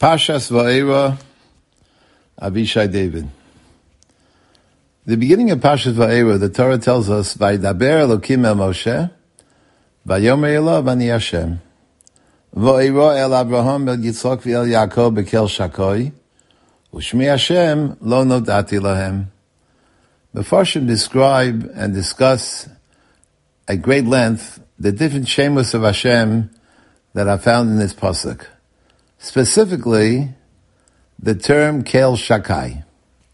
Parshas Va'era, Avishai David. The beginning of Parshas Va'era, the Torah tells us, Vaydaber Elokim el Moshe, Vayomer Elav Ani Hashem, Va'era el Abraham el Yitzchak v'el Yaakov bekel Shakoi, Ushmi Hashem lo nodati lahem. The Mefarshim describe and discuss at great length the different shemos of Hashem that are found in this pasuk. Specifically, the term Kel Shakai.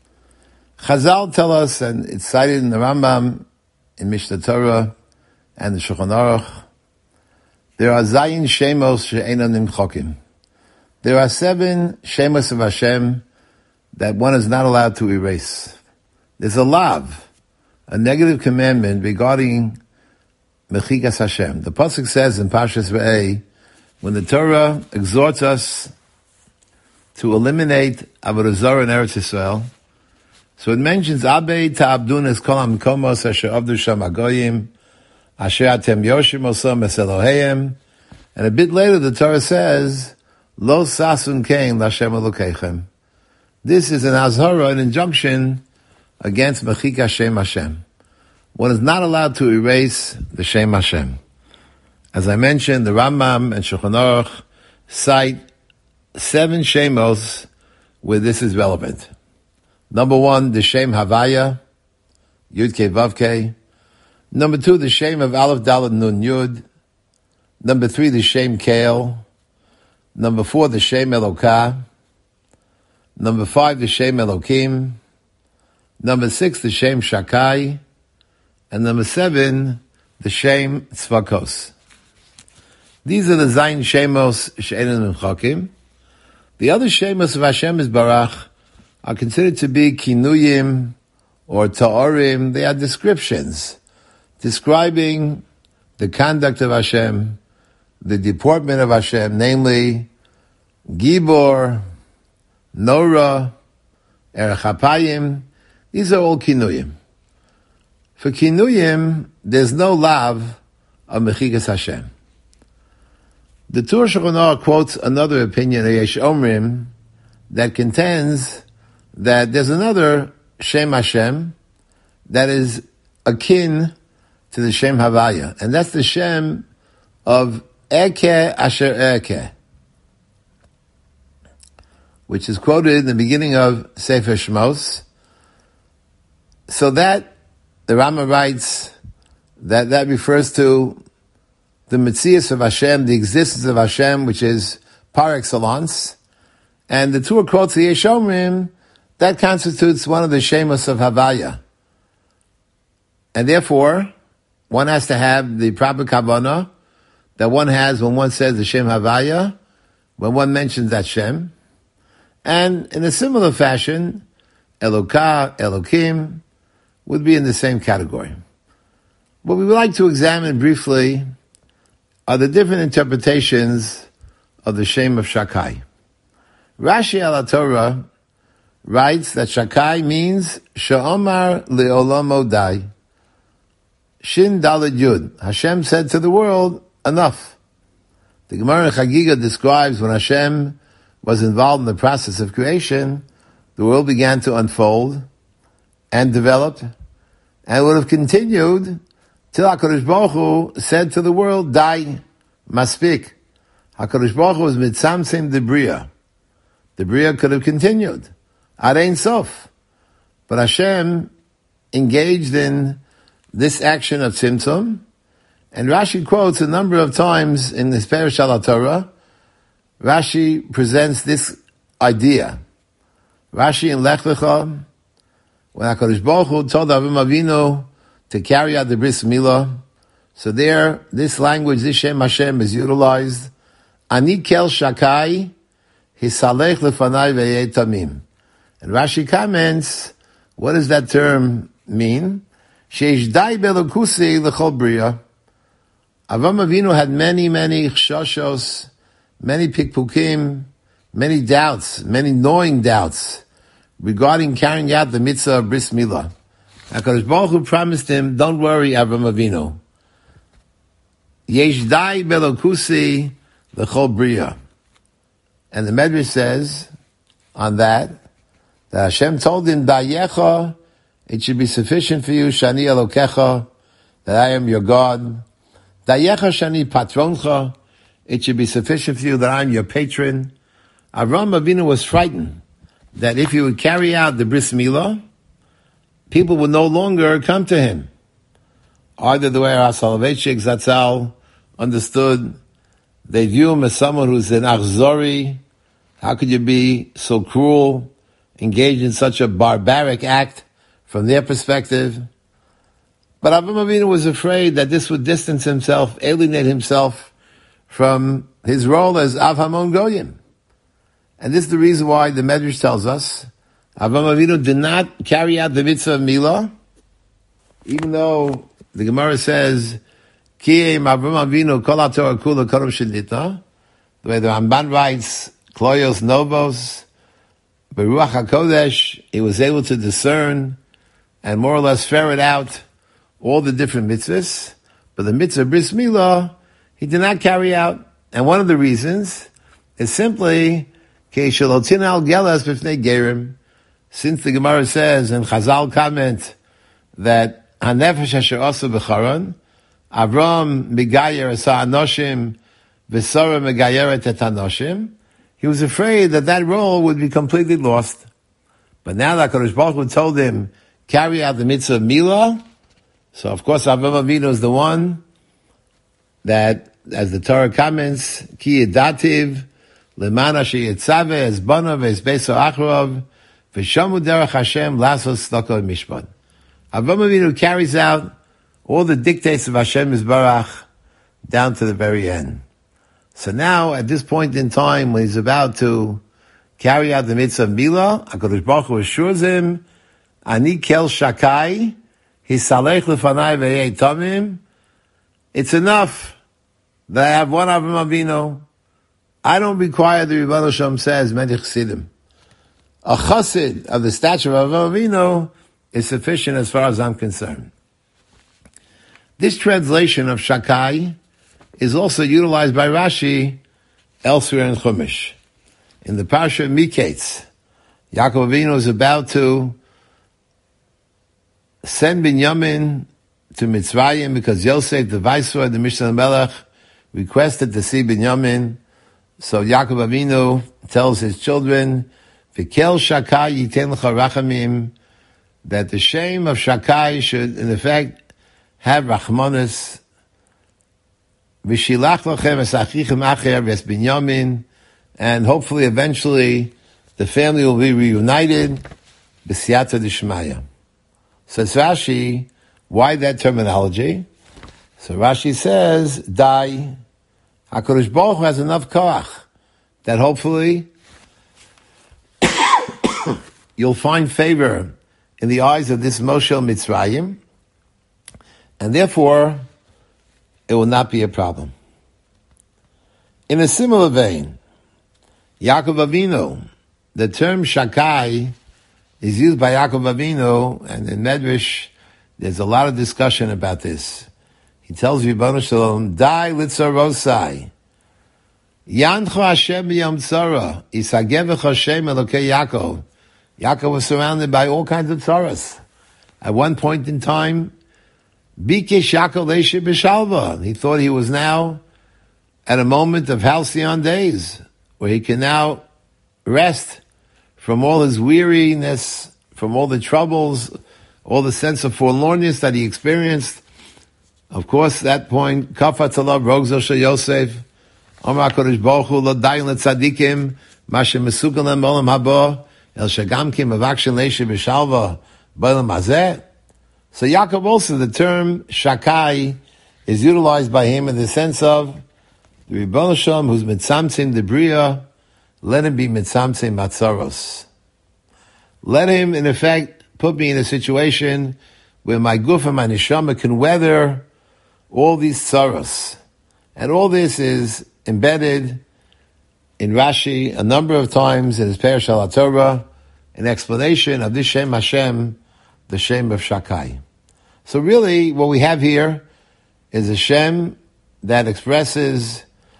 Chazal tell us, and it's cited in the Rambam, in Mishnah Torah, and the Shulchan Aruch, there are Zayin Shemos She'enon Nimchokim. There are 7 Shemos of Hashem that one is not allowed to erase. There's a lav, a negative commandment regarding Mechikas Hashem. The pasuk says in Parshas Ve'eh, when the Torah exhorts us to eliminate Avodah Zarah in Eretz Yisrael, so it mentions Abei ta'abdun es kol ha'mkomos asher avdu sham hagoyim asher atem yoshim osam es Eloheihem, and a bit later the Torah says Lo sasun kein l'Hashem Elokeichem. This is an azhara, an injunction against Mechikas Shem Hashem. One is not allowed to erase the Shem Hashem. As I mentioned, the Rambam and Shulchan Aruch cite 7 shemos where this is relevant. Number 1, the Shem Havaya, Yud Kei Vav Kei. Number 2, the Shem of Aleph Dalet Nun Yud. Number 3, the Shem Kale. Number 4, the Shem Elokah. Number 5, the Shem Elokim. Number 6, the Shem Shakai. And number 7, the Shem Tzvakos. These are the Zayin Shemos She'enon Nimchokim. The other Shemos of Hashem is Barach are considered to be Kinuyim or Ta'orim. They are descriptions describing the conduct of Hashem, the deportment of Hashem, namely Gibor, Nora, Erech HaPayim. These are all Kinuyim. For Kinuyim, there's no lav of Mechikas Hashem. The Tur Shulchan Aruch quotes another opinion, Yesh Omrim, that contends that there's another Shem Hashem that is akin to the Shem Havaya, and that's the Shem of Eke Asher Eke, which is quoted in the beginning of Sefer Shmos. So that, the Rama writes, that refers to the Metzias of Hashem, the existence of Hashem, which is par excellence. And the Torah quotes the Yesh Omrim, that constitutes one of the Shemos of Havaya. And therefore, one has to have the proper kavanah that one has when one says the Shem Havaya, when one mentions that Shem. And in a similar fashion, Elokah, Elokim, would be in the same category. What we would like to examine briefly are the different interpretations of the Shem of Shakai. Rashi al Torah writes that Shakai means Sha'omar Le'olam Odai. Shin Daled Yud. Hashem said to the world, enough. The Gemara in Chagiga describes when Hashem was involved in the process of creation, the world began to unfold and develop, and would have continued till HaKadosh Baruch Hu said to the world, die, maspik. HaKadosh Baruch Hu was mitzamtzim the Bria. The Bria could have continued. Ad Ein Sof. But Hashem engaged in this action of tzimtzum, and Rashi quotes a number of times in this Perish al Torah. Rashi presents this idea. Rashi in Lech Lecha, when HaKadosh Baruch Hu told Avram Avinu to carry out the Bris Milah, so there, this language, this Shem Hashem is utilized. Ani Kel Shakai, Hisalech Lefanai Ve'yeh Tamim. And Rashi comments, what does that term mean? Sheish Dai Belokusi L'chol Bria. Avram Avinu had many chshoshos, many pikpukim, many doubts, many gnawing doubts regarding carrying out the mitzvah of Bris Milah. HaKadosh Baruch Hu promised him, don't worry, Avram Avinu. Yesh dai belokusi l'chol bria. And the Medrash says on that Hashem told him, Dayecha, it should be sufficient for you, Shani Elokecha, that I am your God. Dayecha Shani Patroncha, it should be sufficient for you that I am your patron. Avraham Avinu was frightened that if he would carry out the Bris Milah, people would no longer come to him. Either the way our Soloveitchik Zatzal understood, they view him as someone who's an Achzori. How could you be so cruel, engaged in such a barbaric act from their perspective? But Avraham Avinu was afraid that this would distance himself, alienate himself from his role as Av Hamon Goyim. And this is the reason why the Medrash tells us Avraham Avinu did not carry out the mitzvah of Milah, even though the Gemara says, Ki Avraham Avinu kol haTorah kula kodem shenitna, the way the Ramban writes, Kloyos Novos, Beruach HaKodesh, he was able to discern and more or less ferret out all the different mitzvahs, but the mitzvah Bris Milah, he did not carry out. And one of the reasons is simply, since the Gemara says, and Chazal comment, that Hanefesh Asher Asa B'charon, Avram Megayer Asa Anoshim, V'Sara Megayeret Et Anoshim, he was afraid that that role would be completely lost. But now that HaKadosh Baruch Hu told him, carry out the mitzvah of Milah, so of course Avraham Avinu is the one that, as the Torah comments, Ki Yedativ, Lemana Sheyetzave, Es Bonav, Es Beso Achrov, V'Shamu Derech Hashem, Lasos Tzedakah Mishpat. Avraham Avinu carries out all the dictates of Hashem Yisbarach down to the very end. So now, at this point in time, when he's about to carry out the mitzvah of Milah, HaKadosh Baruch Hu assures him, Ani kel shakai, hisalech lefanai ve'yei tamim. It's enough that I have one Avraham Avinu. I don't require the Rebbeinu Shalom says, many chassidim. A chassid of the stature of Avraham Avinu is sufficient as far as I'm concerned. This translation of shakai is also utilized by Rashi elsewhere in Chumash. In the Parsha of Miketz, Yaakov Avinu is about to send Binyamin to Mitzrayim because Yosef, the viceroy, the Mishnah Melech, requested to see Binyamin. So Yaakov Avinu tells his children, V'kel Shakai yiten l'cha rachamim, that the shame of Shakai should, in effect, have rachmanis. V'shilach lachem es achichem acher v'es Binyamin, and hopefully eventually the family will be reunited, b'siyata d'shmaya. Says Rashi, why that terminology? So Rashi says, Dai, HaKadosh Baruch Hu has enough koach that hopefully you'll find favor in the eyes of this Moshe Mitzrayim, and therefore it will not be a problem. In a similar vein, Yaakov Avinu, the term Shakai is used by Yaakov Avinu, and in Medrash, there's a lot of discussion about this. He tells Rebbeinu Shalom, Dai litzarosai, Yancho Hashem b'yom tzara, Yisagev Hashem Elokei Yaakov. Yaakov was surrounded by all kinds of tzaras. At one point in time, Bikesh Yaakov leishe b'shalva. He thought he was now at a moment of halcyon days, where he can now rest from all his weariness, from all the troubles, all the sense of forlornness that he experienced. Of course, at that point, Kafat Alav Rogzo Shel Yosef, Amar HaKadosh Baruch Hu, Lo Dayin LeTzadikim, Mashem Mesukan Lem Olam Haba, El Shagamkim Avakshin Leishe B'Shalva, B'Olam Hazeh. So Yaakov also, the term Shakai is utilized by him in the sense of the Rebbeinu Shalom, who's Mitzamtzim the Bria, let him be Mitzamtzim Matzaros. Let him, in effect, put me in a situation where my guf and my neshama can weather all these tzaros. And all this is embedded in Rashi a number of times in his Perush HaTorah, an explanation of this Shem Hashem, the Shem of Shakai. So really, what we have here is a Shem that expresses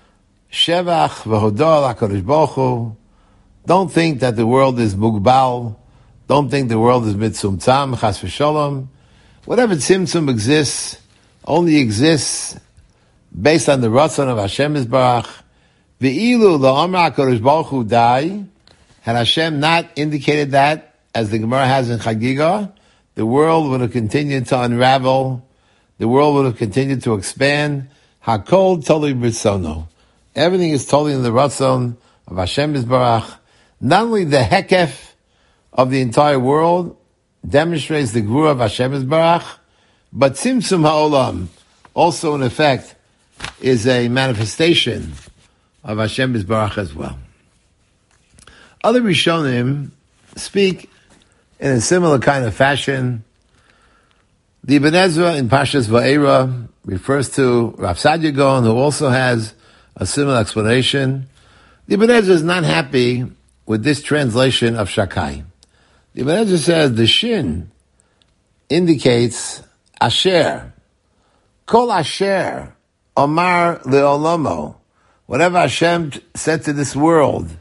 Shevach v'hodor HaKadosh Baruch Hu. Don't think that the world is mugbal. Don't think the world is mitzumtzam, chas v'sholom. Whatever tzimtzum exists, only exists based on the ratzon of Hashem Yisbarach. Ve'ilu la'amar HaKadosh Baruch Hu dai. Had Hashem not indicated that, as the Gemara has in Chagiga, the world would have continued to unravel. The world would have continued to expand. Hakol totally b'ritzono. Everything is totally in the ratzon of Hashem Yisbarach. Not only the hekef of the entire world demonstrates the gvura of Hashem Yisbarach, but tzimtzum ha'olam also in effect is a manifestation of Hashem Yisbarach as well. Other Rishonim speak in a similar kind of fashion. The Ibn Ezra in Pashas Va'era refers to Rav Saadia Gaon, who also has a similar explanation. The Ibn Ezra is not happy with this translation of Shakai. The Ibn Ezra says the Shin indicates Asher. Kol Asher Omar Le'olamo. Whatever Hashem said to this world,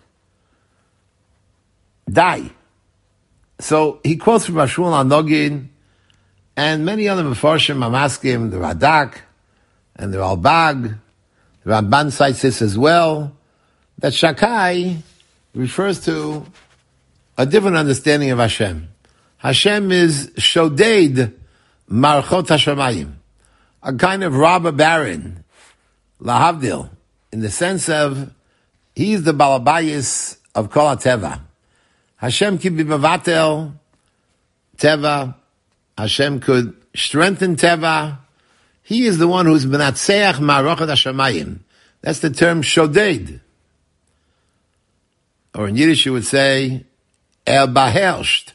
die. So he quotes from Shmuel HaNogin and many other Mefarshim Hamaskim, the Radak and the Ralbag. The Ramban cites this as well, that Shakai refers to a different understanding of Hashem. Hashem is Shodeid Marchot HaShamayim, a kind of robber baron, Lahavdil, in the sense of he is the Balabayis of Kol HaTeva. Hashem could be Mavatel Teva. Hashem could strengthen Teva. He is the one who's Benatseach Ma'arochet HaShamayim. That's the term Shodeid. Or in Yiddish you would say, El Bahersht.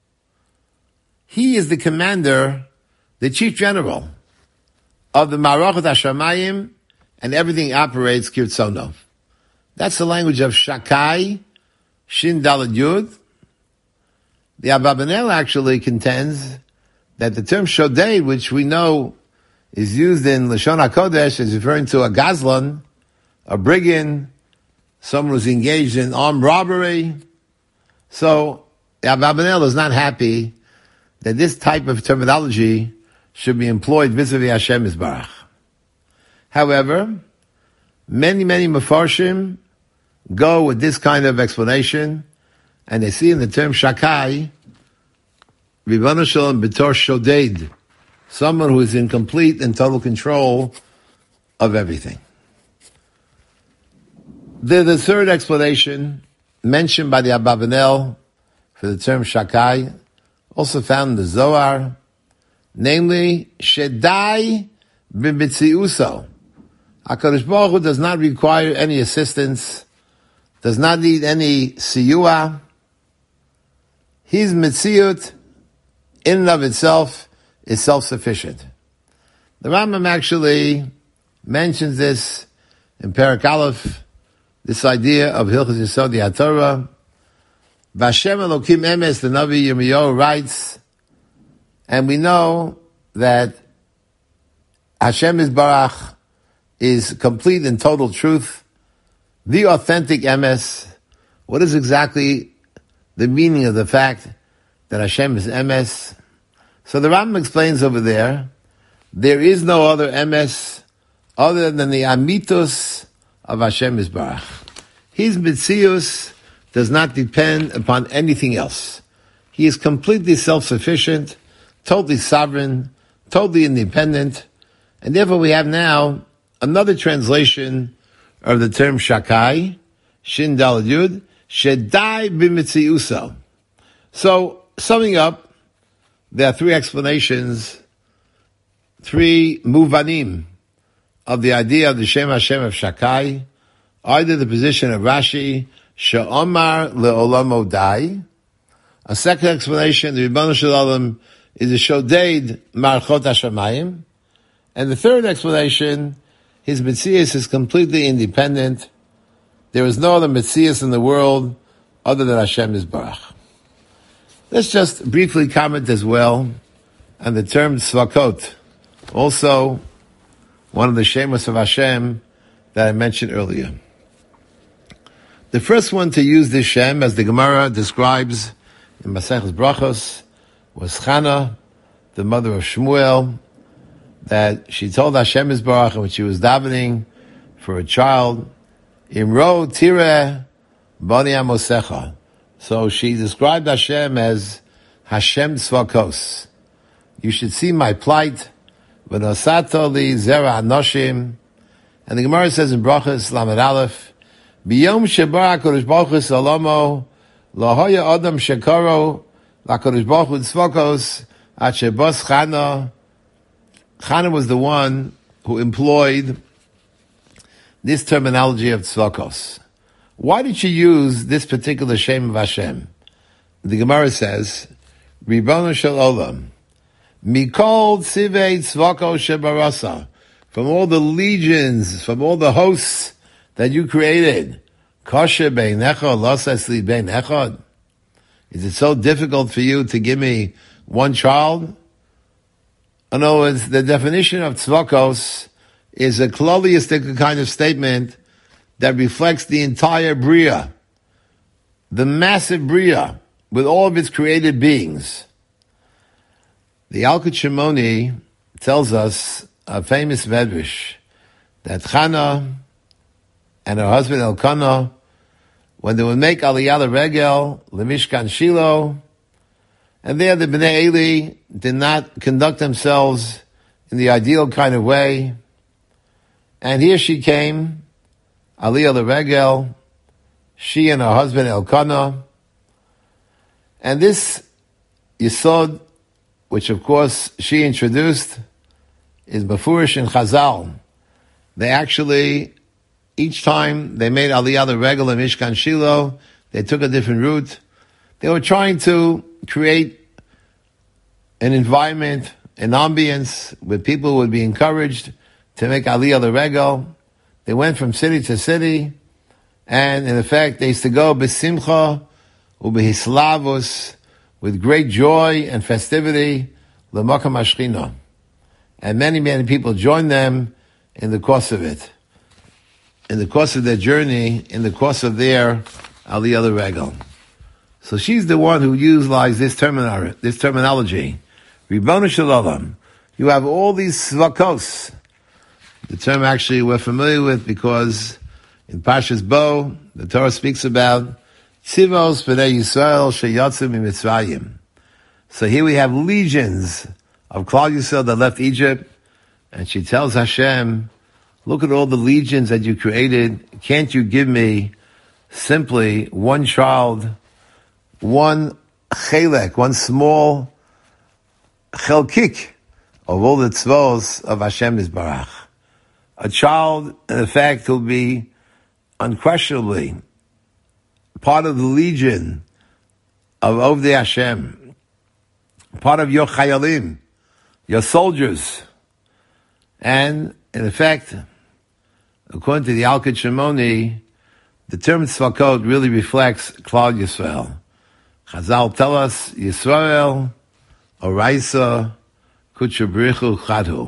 He is the commander, the chief general of the Ma'arochet HaShamayim, and everything operates Kirtzono. That's the language of Shakai, Shin Daled Yud. The Ababanel actually contends that the term Shodeid, which we know is used in Lashon HaKodesh, is referring to a Gazlan, a brigand, someone who's engaged in armed robbery. So the Ababanel is not happy that this type of terminology should be employed vis-a-vis Hashem Yisbarach. However, many Mefarshim go with this kind of explanation, and they see in the term Shakai, Ribbono Shel Olam B'tor Shodeid, someone who is in complete and total control of everything. The third explanation mentioned by the Ababanel for the term Shakai, also found in the Zohar, namely, Shedai B'mitziuso. HaKadosh Baruch Hu does not require any assistance, does not need any siyua. His mitziut, in and of itself, is self-sufficient. The Rambam actually mentions this in Perek Aleph, this idea of Hilchos Yesod HaTorah. Vashem Elokim Emes, the Navi Yirmiyahu writes, and we know that Hashem Yisbarach is complete and total truth, the authentic Emes. What is exactly the meaning of the fact that Hashem is Emes? So the Rambam explains over there is no other Emes other than the Amitus of Hashem Yisbarach. His Mitzius does not depend upon anything else. He is completely self-sufficient, totally sovereign, totally independent, and therefore we have now another translation of the term Shakai, Shin Daled Yud, Shedai B'mitziuso. So, summing up, there are three explanations, three muvanim of the idea of the Shem Hashem of Shakai, either the position of Rashi, She'omar le'olamo dai. A second explanation, the Ribbono Shel Olam is a Shodeid Marchot HaShamayim. And the third explanation, his Metzias is completely independent. There is no other Metzias in the world other than Hashem Yisbarach. Let's just briefly comment as well on the term Tzvakot, also one of the Shemos of Hashem that I mentioned earlier. The first one to use this Shem, as the Gemara describes in Maseches Brachos, was Chana, the mother of Shmuel, that she told Hashem Yisbarach when she was davening for a child, Imro Tireh Bani Amosecha. So she described Hashem as Hashem Tzvakos. You should see my plight. V'nosato li zera anoshim. And the Gemara says in Brachos Lamed Aleph, B'yom shebara HaKadosh Baruch Hu Salomo, lo hoya adam shekaro, l'HaKadosh Baruch Hu tzvakos, at shebos Chana. Chana was the one who employed this terminology of tzvakos. Why did she use this particular Shem of Hashem? The Gemara says, Ribono shel olam, mikol tzivei tzvakos shebarasa, from all the legions, from all the hosts that you created, kosher bein echad, losas li bein echad. Is it so difficult for you to give me one child? In other words, the definition of tzvakos is a kloliistic kind of statement that reflects the entire Bria, the massive Bria, with all of its created beings. The Yalkut Shimoni tells us a famous medrash that Chana and her husband Elkanah, when they would make Aliyah Regel, Lemishkan Shiloh, and there the Bnei Eli did not conduct themselves in the ideal kind of way. And here she came, Aliyah Regel, she and her husband Elkanah. And this Yesod, which of course she introduced, is Mefurish in Chazal. They actually, each time they made Aliyah Regel and Mishkan Shiloh, they took a different route. They were trying to create an environment, an ambience where people would be encouraged to make Aliyah Regel. They went from city to city, and in effect, they used to go besimcha ubehislavus, with great joy and festivity, l'makam hashchina. And many, many people joined them in the course of it. In the course of their journey, in the course of their Aliyah Regel. So she's the one who utilized this terminology. Ribono shel olam. You have all these svakos. The term actually we're familiar with because in Parshas Bo, the Torah speaks about tzivos b'nei Yisrael sheyatzu miMitzrayim. So here we have legions of Klal Yisrael that left Egypt, and she tells Hashem, look at all the legions that you created. Can't you give me simply one child, one chelek, one small chelkik of all the tzvos of Hashem Yisbarach? A child, in effect, who'll be unquestionably part of the legion of Ovdei Hashem, part of your chayalim, your soldiers. And, in effect, according to the Yalkut Shimoni, the term tzvakot really reflects Klal Yisrael. Chazal tell us, Yisrael, Oraisa, Kutchabrichu Chadhu.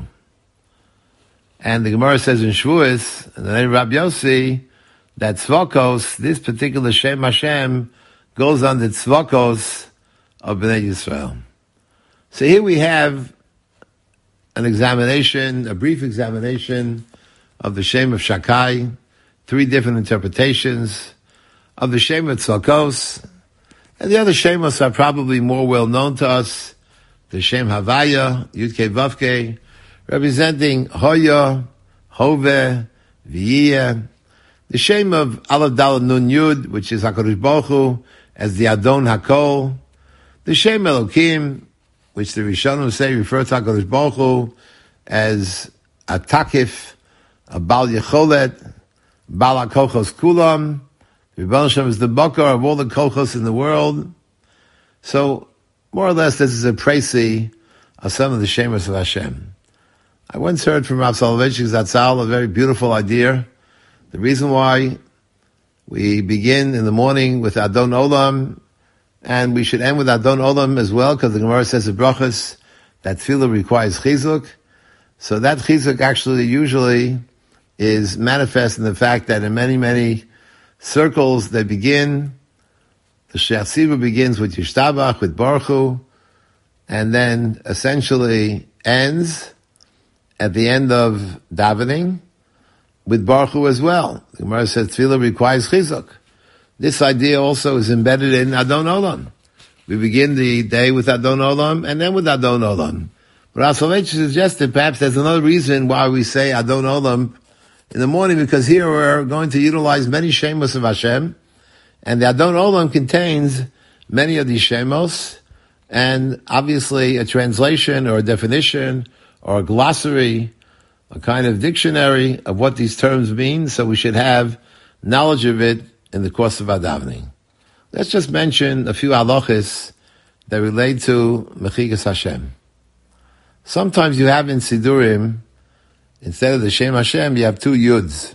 And the Gemara says in Shavuos, in the name of Rabbi Yossi, that tzvakos, this particular Shem Hashem, goes on the tzvakos of Bnei Yisrael. So here we have an examination, a brief examination of the Shem of Shakai, 3 different interpretations of the Shem of tzvakos, and the other Shemos are probably more well known to us. The Shem Havaya, Yudke Vavke, representing Hoya, Hove, V'yiyeh. The Shem of Aleph Daled Nun Yud, which is HaKadosh Baruch Hu, as the Adon HaKol. The Shem Elokim, which the Rishonim say refer to HaKadosh Baruch Hu as Atakif, a Bal Yecholet, Bal HaKochos Kulam. Rebbeinu Shem is the Bakar of all the Kochos in the world. So, more or less, this is a précis of some of the Shemos of Hashem. I once heard from Rav Soloveitchik Zatzal a very beautiful idea. The reason why we begin in the morning with Adon Olam, and we should end with Adon Olam as well, because the Gemara says in Brachos that Tefillah requires Chizuk. So that Chizuk actually usually is manifest in the fact that in many, many circles, they begin, the Shech Tzibur begins with Yishtabach, with Baruch Hu, and then essentially ends at the end of davening with Baruch Hu as well. The Gemara says Tefillah requires Chizuk. This idea also is embedded in Adon Olam. We begin the day with Adon Olam and then with Adon Olam. But Rav Soloveitchik suggested perhaps there's another reason why we say Adon Olam in the morning, because here we're going to utilize many Shemos of Hashem, and the Adon Olam contains many of these Shemos, and obviously a translation or a definition or a glossary, a kind of dictionary of what these terms mean, so we should have knowledge of it in the course of our davening. Let's just mention a few halachas that relate to Mechigas Hashem. Sometimes you have in Sidurim, instead of the Shem Hashem, you have two Yuds.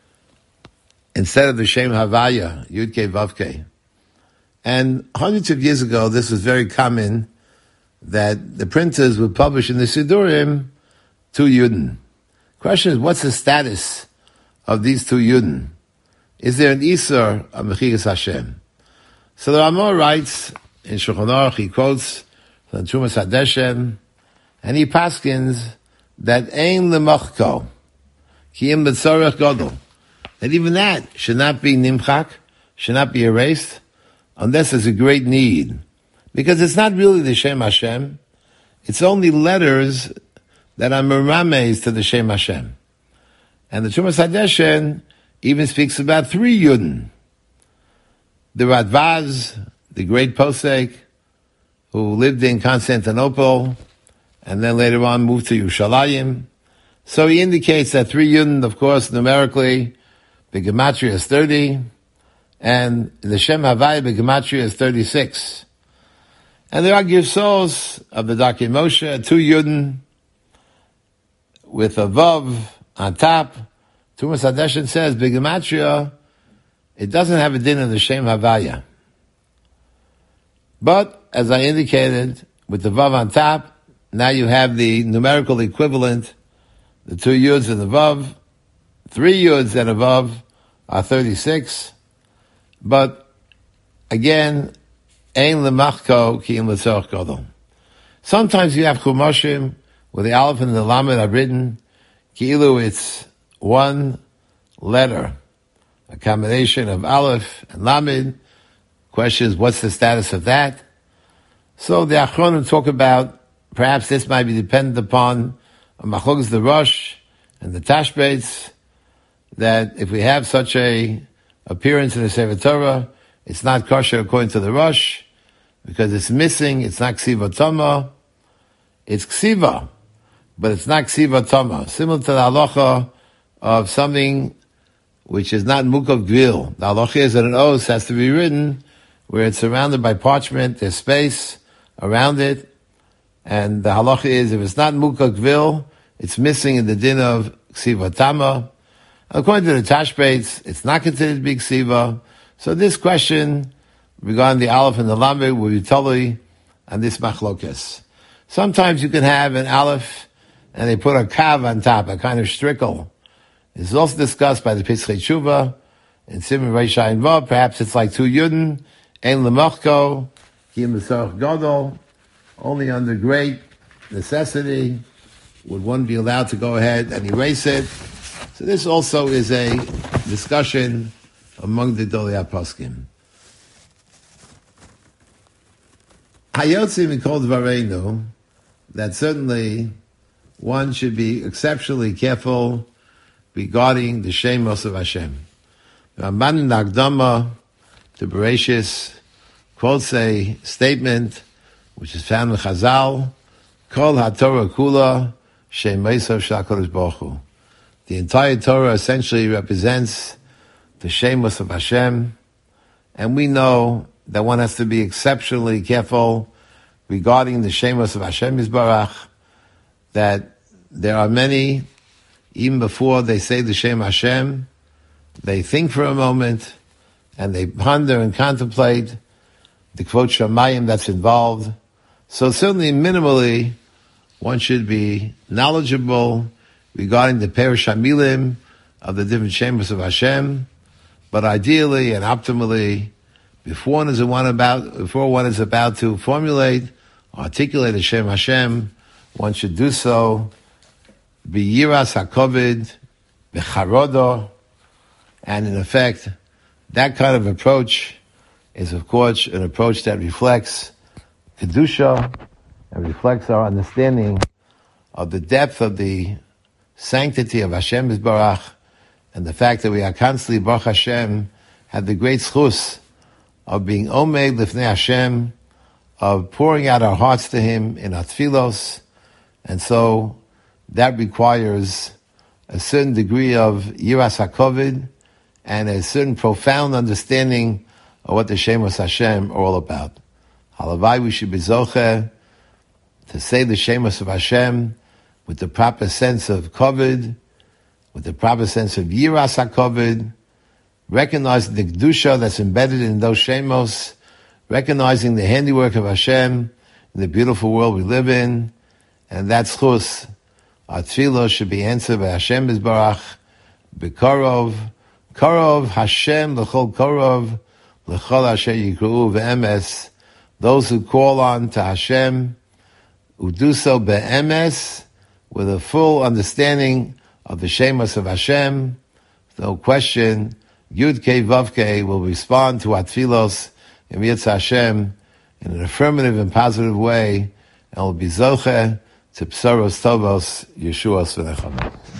Instead of the Shem Havaya, Yud Kei Vav Kei. And hundreds of years ago, this was very common that the printers would publish in the Sidurim two Yudin. Question is, what's the status of these two Yudin? Is there an Isur of Mechigas Hashem? So the Ramah writes in Shulchan Aruch, he quotes from Trumas Hadeshem, and he paskins that Ein Lemachko, Ki Im B'tzorech Godol, that even that should not be nimchak, should not be erased, unless there's a great need. Because it's not really the Shem Hashem, it's only letters that are merames to the Shem Hashem. And the Trumas Hadeshen even speaks about three Yudin. The Radvaz, the great posek, who lived in Constantinople, and then later on moved to Yerushalayim. So he indicates that three Yudin, of course, numerically, the Gematria is 30, and the Shem Havai, the Gematria is 36. And there are Givsos of the Darkei Moshe, two Yudin, with a Vav on top. Trumas Hadeshen says, the Gematria, it doesn't have a din of the Shem Havaya. But, as I indicated, with the Vav on top, now you have the numerical equivalent, the two Yuds and the Vav, three Yuds and a Vav are 36. But, again, Ein Lemachko Ki Im L'tzorech Godol. Sometimes you have Chumashim, where the Aleph and the Lamed are written, Ki'ilu it's one letter, a combination of Aleph and Lamed. Question is, what's the status of that? So the Achronim talk about, perhaps this might be dependent upon Machlokas the Rosh and the Tashbeitz, that if we have such a appearance in the Sefer Torah, it's not kosher according to the Rosh, because it's missing, it's not Ksiva Toma, it's Ksiva, but it's not Ksiva Toma. Similar to the halacha of something which is not Mukav Gvil. The halacha is that an os has to be written where it's surrounded by parchment, there's space around it, and the halacha is if it's not Mukav Gvil, it's missing in the din of Ksiva Tama. According to the Tashbeitz, it's not considered to be Ksiva. So this question regarding the Aleph and the Lamed will be totally on this machlokes. Sometimes you can have an Aleph and they put a kav on top, a kind of strickle. This is also discussed by the Pischei Tshuva in Siman Reish Ayin Vav. Perhaps it's like two Yudin, Ein Lemachko, Ki Im L'tzorech Godol. Only under great necessity would one be allowed to go ahead and erase it. So this also is a discussion among the Gedolei HaPoskim. Hayotzi Mikol Dvareinu, that certainly one should be exceptionally careful regarding the Shemos of Hashem. Ramban in Akdama to Bereshis quotes a statement which is found in Chazal, Kol HaTorah Kula Shem Meisav Shel HaKadosh Baruch Hu. The entire Torah essentially represents the Shemos of Hashem, and we know that one has to be exceptionally careful regarding the Shemos of Hashem Yisbarach, that there are many, even before they say the Shem Hashem, they think for a moment, and they ponder and contemplate the quote Shamayim that's involved. So certainly, minimally, one should be knowledgeable regarding the Perish HaMilim of the different Shemos of Hashem, But ideally and optimally, before one is about to formulate, articulate a Shem Hashem, one should do so b'yiras hakovid, b'charodo, and in effect, that kind of approach is, of course, an approach that reflects kedusha and reflects our understanding of the depth of the sanctity of Hashem Yisbarach, and the fact that we are constantly, Baruch Hashem, have the great schus of being omed lifnei Hashem, of pouring out our hearts to Him in our tefillos, and so that requires a certain degree of yiras hakovid and a certain profound understanding of what the Shemos Hashem are all about. Halavai, we should be zocheh to say the Shemos of Hashem with the proper sense of kovid, with the proper sense of yiras hakovid, recognizing the kedusha that's embedded in those Shemos, recognizing the handiwork of Hashem in the beautiful world we live in, and that's chus. Our tefillah should be answered by Hashem Yisbarach, b'karov, karov Hashem l'chol karov, l'chol asher yikru'u ve'emes. Those who call on to Hashem, who do so be'emes, with a full understanding of the Shemos of Hashem, no question, Yud Kei Vav Kei will respond to our tefillos in Yitz Hashem in an affirmative and positive way, and will be zocheh to Psaros Tovos Yeshuos V'nechama.